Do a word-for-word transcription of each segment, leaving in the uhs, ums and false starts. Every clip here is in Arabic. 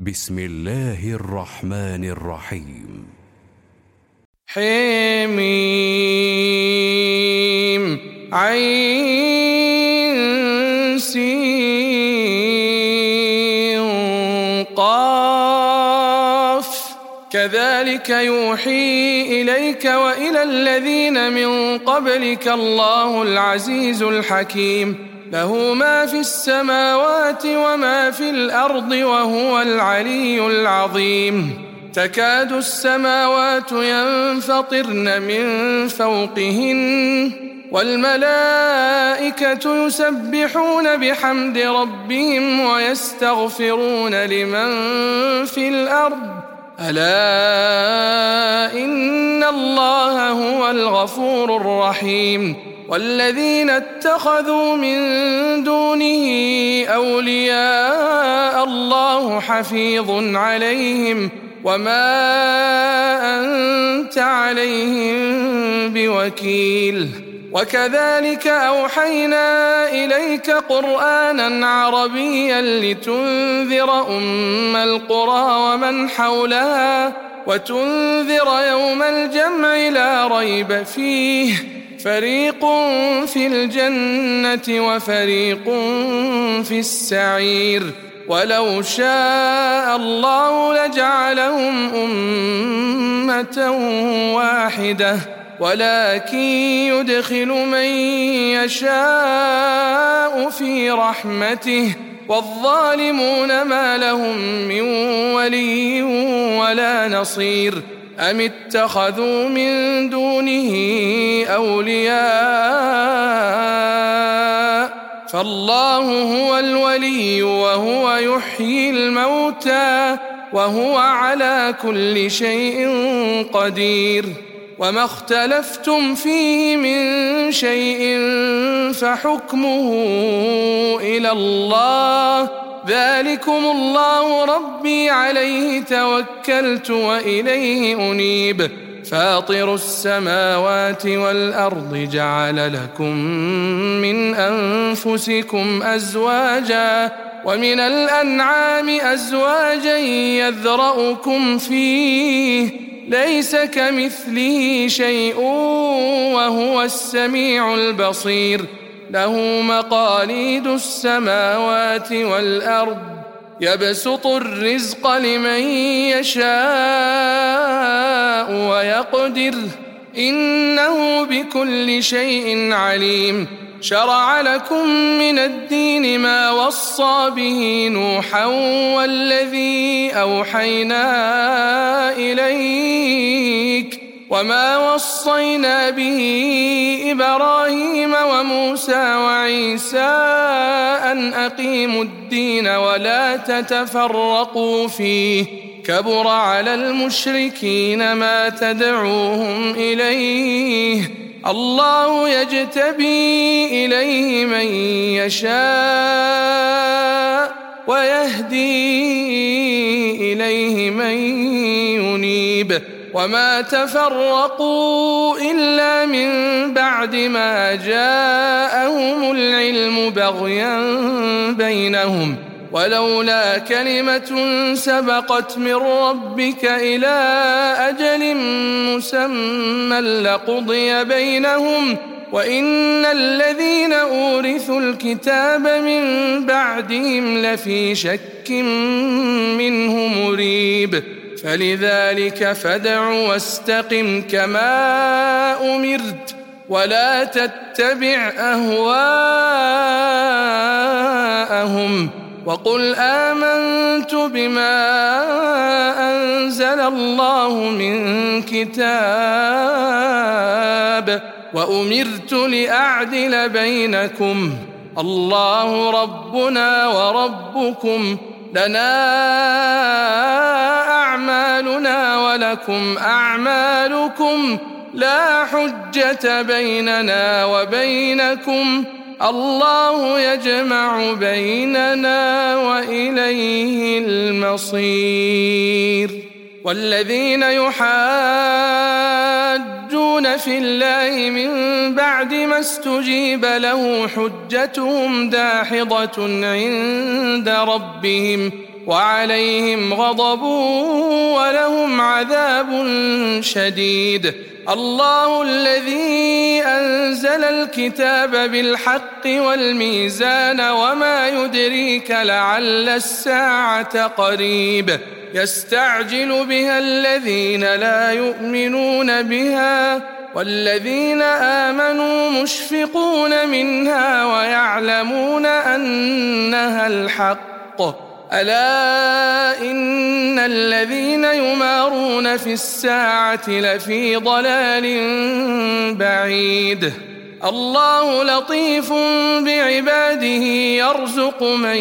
بسم الله الرحمن الرحيم. حميم عين سين قاف كذلك يوحي إليك وإلى الذين من قبلك الله العزيز الحكيم له ما في السماوات وما في الأرض وهو العلي العظيم تكاد السماوات ينفطرن من فوقهن والملائكة يسبحون بحمد ربهم ويستغفرون لمن في الأرض ألا إن الله هو الغفور الرحيم والذين اتخذوا من دونه أولياء الله حفيظ عليهم وما أنت عليهم بوكيل وكذلك أوحينا إليك قرآنا عربيا لتنذر أم القرى ومن حولها وتنذر يوم الجمع لا ريب فيه فريق في الجنة وفريق في السعير ولو شاء الله لجعلهم أمة واحدة ولكن يدخل من يشاء في رحمته والظالمون ما لهم من ولي ولا نصير أم اتخذوا من دونه أولياء فالله هو الولي وهو يحيي الموتى وهو على كل شيء قدير وما اختلفتم فيه من شيء فحكمه إلى الله ذلكم الله ربي عليه توكلت وإليه أنيب فاطر السماوات والأرض جعل لكم من أنفسكم أزواجا ومن الأنعام أزواجا يذرأكم فيه ليس كمثله شيء وهو السميع البصير له مقاليد السماوات والأرض يبسط الرزق لمن يشاء ويقدر إنه بكل شيء عليم شرع لكم من الدين ما وصى به نوحا والذي أوحينا إليك وما وصينا به إبراهيم وموسى وعيسى أن أقيموا الدين ولا تتفرقوا فيه كبر على المشركين ما تدعوهم إليه الله يجتبي إليه من يشاء ويهدي إليه من ينيب وما تفرقوا إلا من بعد ما جاءهم العلم بغيا بينهم ولولا كلمة سبقت من ربك إلى أجل مسمى لقضي بينهم وإن الذين أورثوا الكتاب من بعدهم لفي شك منه مريب فلذلك فادع واستقم كما أمرت ولا تتبع أهواءهم وقل آمنت بما أنزل الله من كتاب وأمرت لأعدل بينكم الله ربنا وربكم لنا أعمالنا ولكم أعمالكم لا حجة بيننا وبينكم الله يجمع بيننا وإليه المصير والذين يحاجون في الله من بعد ما استجيب له حجتهم داحضة عند ربهم وعليهم غضب ولهم عذاب شديد. الله الذي أنزل الكتاب بالحق والميزان وما يدريك لعل الساعة قريب يستعجل بها الذين لا يؤمنون بها والذين آمنوا مشفقون منها ويعلمون أنها الحق. ألا إن الذين يمارون في الساعة لفي ضلال بعيد. الله لطيف بعباده يرزق من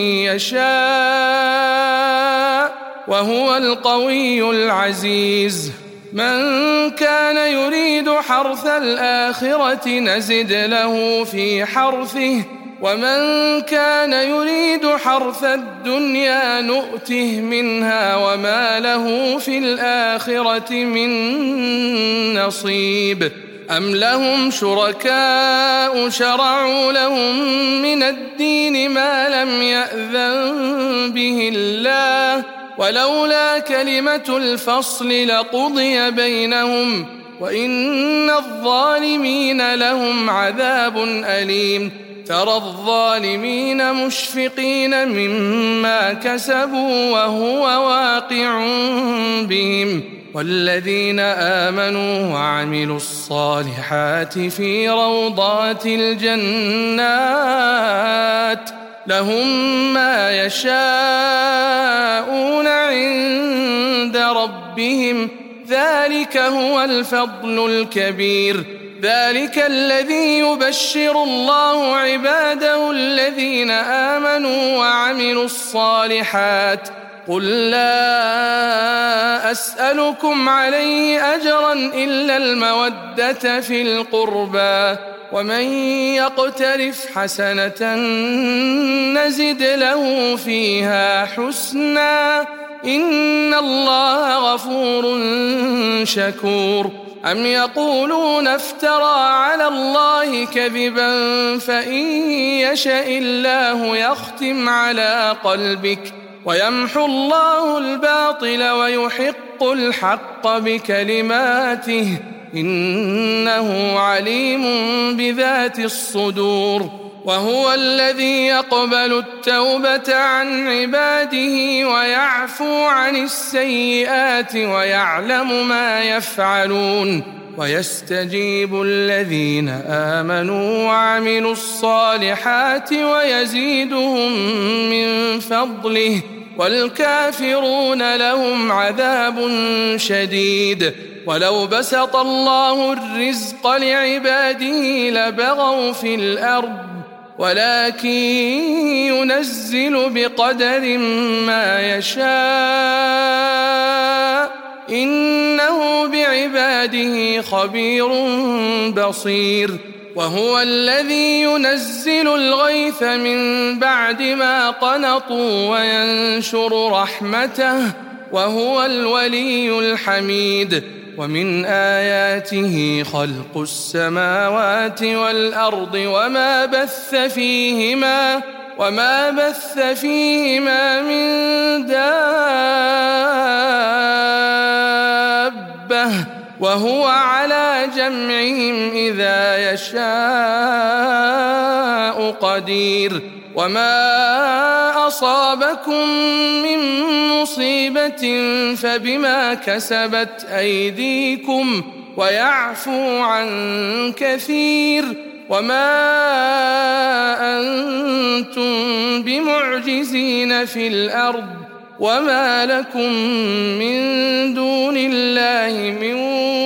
يشاء وهو القوي العزيز. من كان يريد حرث الآخرة نزد له في حرثه ومن كان يريد حرث الدنيا نؤته منها وما له في الآخرة من نصيب. أم لهم شركاء شرعوا لهم من الدين ما لم يأذن به الله ولولا كلمة الفصل لقضي بينهم وإن الظالمين لهم عذاب أليم. ترى الظالمين مشفقين مما كسبوا وهو واقع بهم والذين آمنوا وعملوا الصالحات في روضات الجنات لهم ما يشاءون عند ربهم ذلك هو الفضل الكبير. ذلك الذي يبشر الله عباده الذين آمنوا وعملوا الصالحات. قل لا أسألكم عليه أجرا إلا المودة في القربى ومن يقترف حسنة نزد له فيها حسنا إن الله غفور شكور. أم يقولون افترى على الله كذبا فإن يشأ الله يختم على قلبك ويمحو الله الباطل ويحق الحق بكلماته إنه عليم بذات الصدور. وهو الذي يقبل التوبة عن عباده ويعفو عن السيئات ويعلم ما يفعلون ويستجيب الذين آمنوا وعملوا الصالحات ويزيدهم من فضله والكافرون لهم عذاب شديد. ولو بسط الله الرزق لعباده لبغوا في الأرض ولكن ينزل بقدر ما يشاء إنه بعباده خبير بصير. وهو الذي ينزل الغيث من بعد ما قنطوا وينشر رحمته وهو الولي الحميد. ومن آياته خلق السماوات والأرض وما بث فيهما وما بث فيهما من دابة وهو على جمعهم إذا يشاء قدير. وما أصابكم من مصيبة فبما كسبت أيديكم ويعفو عن كثير. وما أنتم بمعجزين في الأرض وما لكم من دون الله من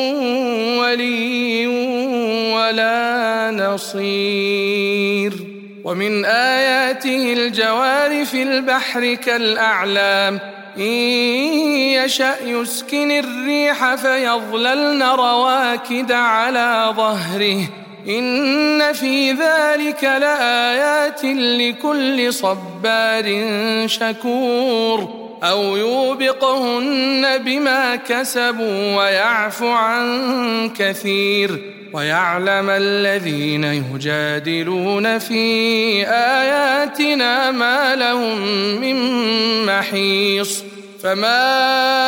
ولي ولا نصير. ومن آياته الجوار في البحر كالأعلام إن يشأ يسكن الريح فيظللن رواكد على ظهره إن في ذلك لآيات لكل صبار شكور. أو يوبقهن بما كسبوا ويعفو عن كثير. ويعلم الذين يجادلون في آياتنا ما لهم من محيص فما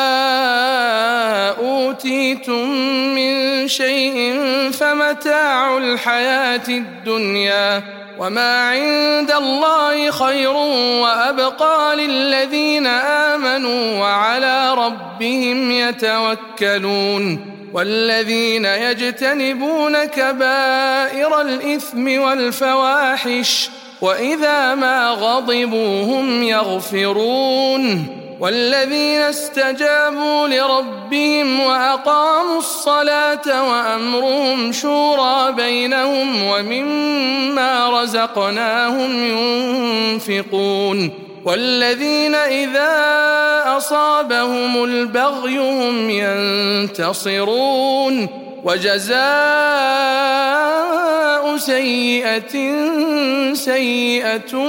أوتيتم من شيء فمتاع الحياة الدنيا وما عند الله خير وأبقى للذين آمنوا وعلى ربهم يتوكلون والذين يجتنبون كبائر الإثم والفواحش وإذا ما غضبوا هم يغفرون والذين استجابوا لربهم وأقاموا الصلاة وأمرهم شورى بينهم ومما رزقناهم ينفقون والذين إذا أصابهم البغي هم ينتصرون وجزاء سيئة سيئة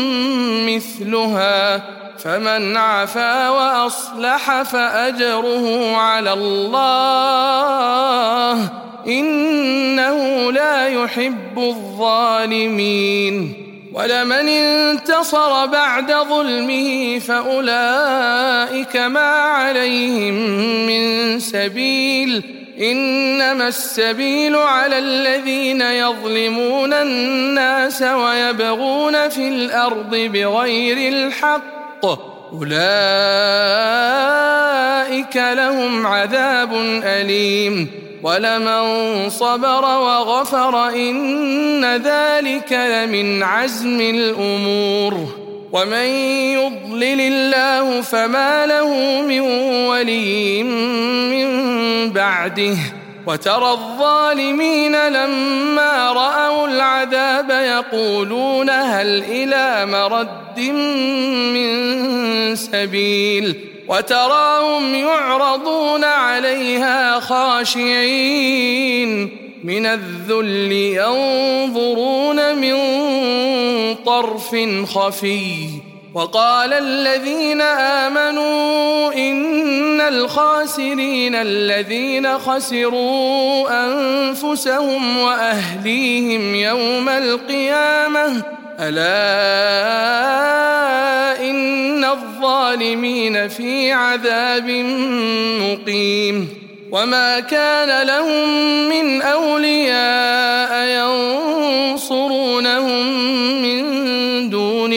مثلها فمن عفا وأصلح فأجره على الله إنه لا يحب الظالمين ولمن انتصر بعد ظلمه فأولئك ما عليهم من سبيل إنما السبيل على الذين يظلمون الناس ويبغون في الأرض بغير الحق أولئك لهم عذاب أليم ولمن صبر وغفر إن ذلك لمن عزم الأمور ومن يضلل الله فما له من ولي من بعده وترى الظالمين لما رأوا العذاب يقولون هل إلى مرد من سبيل وتراهم يعرضون عليها خاشعين من الذل ينظرون من طرف خفي وقال الذين آمنوا إن الخاسرين الذين خسروا أنفسهم وأهليهم يوم القيامة ألا إن الظالمين في عذاب مقيم وما كان لهم من أولياء ينصرونهم من دون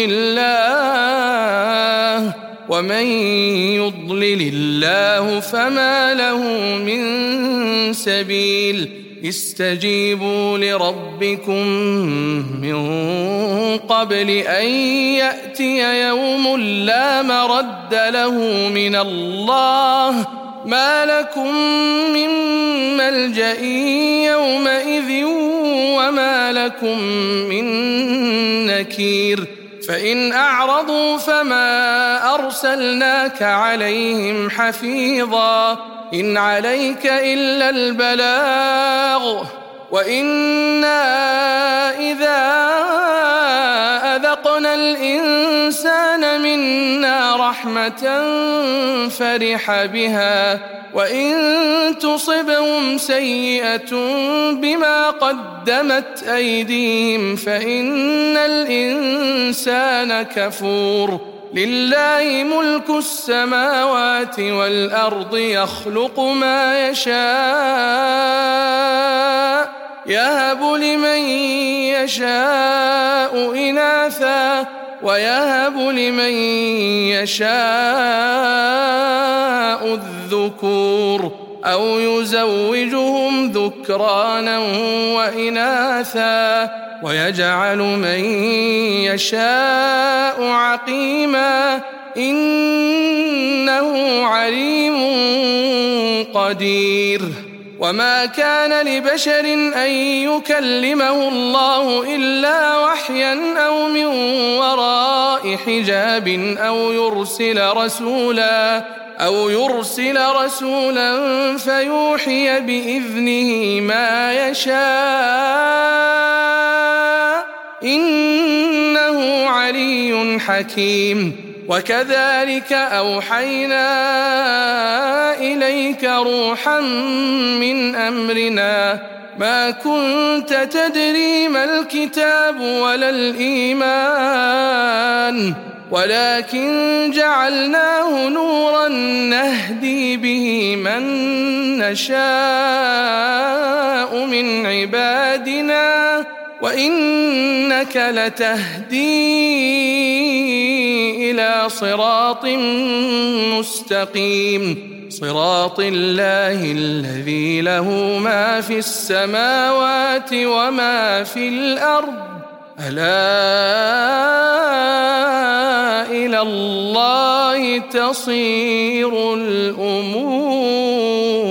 الله ومن يضلل الله فما له من سبيل استجيبوا لربكم من قبل أن يأتي يوم لا مرد له من الله ما لكم من ملجأ يومئذ وما لكم من نكير فإن أعرضوا فما أرسلناك عليهم حفيظا إن عليك إلا البلاغ وإنا إذا أذقنا الإنسان منا رحمة فرح بها وإن تصبهم سيئة بما قدمت أيديهم فإن الإنسان كفور لله ملك السماوات والأرض يخلق ما يشاء يهب لمن يشاء إناثا ويهب لمن يشاء الذكور أو يزوجهم ذكرانا وإناثا ويجعل من يشاء عقيما إنه عليم قدير وما كان لبشر أن يكلمه الله إلا وحيا أو من وراء حجاب أو يرسل رسولا أو يرسل رسولا فيوحي بإذنه ما يشاء إنه علي حكيم وكذلك أوحينا إليك روحا من أمرنا ما كنت تدري ما الكتاب ولا الإيمان ولكن جعلناه نورا نهدي به من نشاء من عبادنا وإنك لتهدي إلى صراط مستقيم صراط الله الذي له ما في السماوات وما في الأرض ألا إلى الله تصير الأمور.